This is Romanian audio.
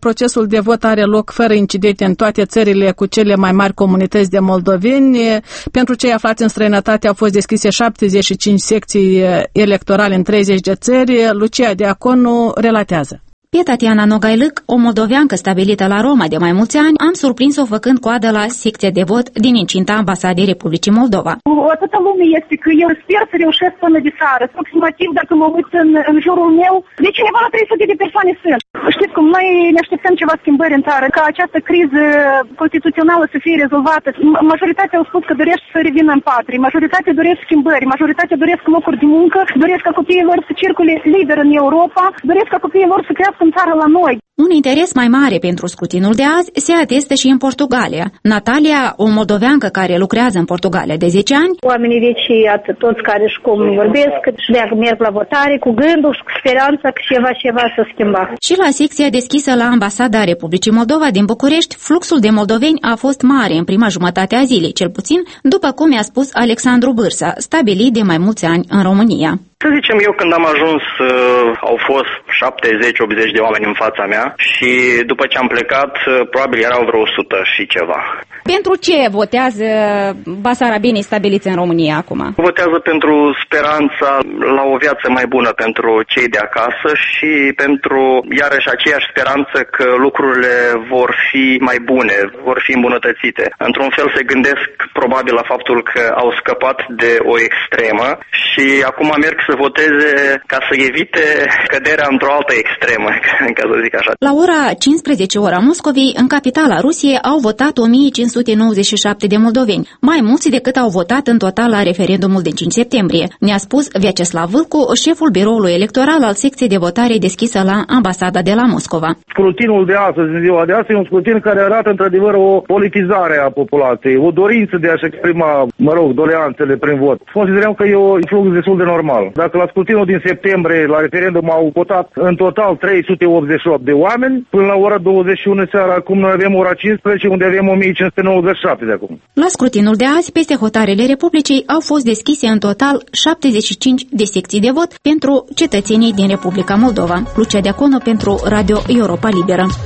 procesul de vot are loc fără incidente în toate țările cu cele mai mari comunități de moldoveni. Pentru cei aflați în străinătate au fost deschise 75 secții electorale în 30 de țări. Lucia Diaconu relatează. Pe Tatiana Nogailâc, o moldoveancă stabilită la Roma de mai mulți ani, am surprins-o făcând coadă la secția de vot din incinta Ambasadei Republicii Moldova. Atâta lume este că eu sper să reușesc până de seară. Aproximativ, dacă mă uit în jurul meu, de cineva la 300 de persoane sunt. Știți cum, noi ne așteptăm ceva schimbări în țară, ca această criză constituțională să fie rezolvată. Majoritatea au spus că doresc să revină în patrie, majoritatea doresc schimbări, majoritatea doresc locuri de muncă, doresc ca copiii lor să circule liber în Europa, doresc ca copiii lor să crească în țară la noi. Un interes mai mare pentru scrutinul de azi se atestă și în Portugalia. Natalia, o moldoveancă care lucrează în Portugalia de 10 ani, oamenii vechi, toți care și cum vorbesc, merg la votare cu gândul și cu speranța că ceva să schimba. Și la secția deschisă la Ambasada Republicii Moldova din București, fluxul de moldoveni a fost mare în prima jumătate a zilei, cel puțin după cum i-a spus Alexandru Bârsa, stabilit de mai mulți ani în România. Să zicem, eu când am ajuns au fost 70-80 de oameni în fața mea și după ce am plecat probabil erau vreo 100 și ceva. Pentru ce votează basarabenii stabiliți în România acum? Votează pentru speranța la o viață mai bună pentru cei de acasă și pentru iarăși aceeași speranță că lucrurile vor fi mai bune, vor fi îmbunătățite. Într-un fel se gândesc probabil la faptul că au scăpat de o extremă și acum merg să voteze ca să evite căderea într-o altă extremă, ca să zic așa. La ora 15 ora Moscovei, în capitala Rusiei, au votat 1597 de moldoveni, mai mulți decât au votat în total la referendumul din 5 septembrie, ne-a spus Vyacheslav Vâlcu, șeful biroului electoral al secției de votare deschisă la Ambasada de la Moscova. Scrutinul de astăzi, în ziua de astăzi, e un scrutin care arată într-adevăr o politizare a populației, o dorință de a-și exprima, doleanțele prin vot. Considerăm că e un flux destul de normal. Dacă la scrutinul din septembrie, la referendum, au votat în total 388 de oameni, până la ora 21 seara, acum noi avem ora 15, unde avem 1597 de acum. La scrutinul de azi, peste hotarele Republicii, au fost deschise în total 75 de secții de vot pentru cetățenii din Republica Moldova. Lucia Diaconu pentru Radio Europa Liberă.